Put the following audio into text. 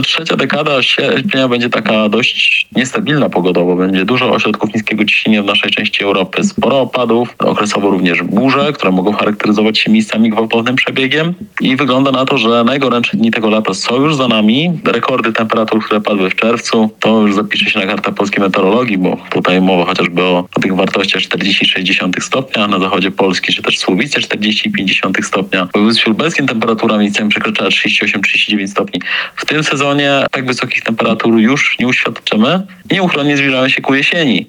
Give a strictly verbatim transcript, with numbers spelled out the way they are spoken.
Trzecia dekada sierpnia będzie taka dość niestabilna pogodowo. Będzie dużo ośrodków niskiego ciśnienia w naszej części Europy. Sporo opadów, okresowo również burze, które mogą charakteryzować się miejscami gwałtownym przebiegiem. I wygląda na to, że najgorętsze dni tego lata są już za nami. Rekordy temperatur, które padły w czerwcu, to już zapisze się na kartę polskiej meteorologii, bo tutaj mowa chociażby o, o tych wartościach czterdzieści przecinek sześć stopnia, na zachodzie Polski, czy też Słubice czterdzieści przecinek pięć stopnia. W województwie lubelskim temperatura miejscami przekraczała trzydzieści osiem trzydzieści dziewięć stopni. W tym sezonie tak wysokich temperatur już nie uświadczymy i nieuchronnie zbliżamy się ku jesieni.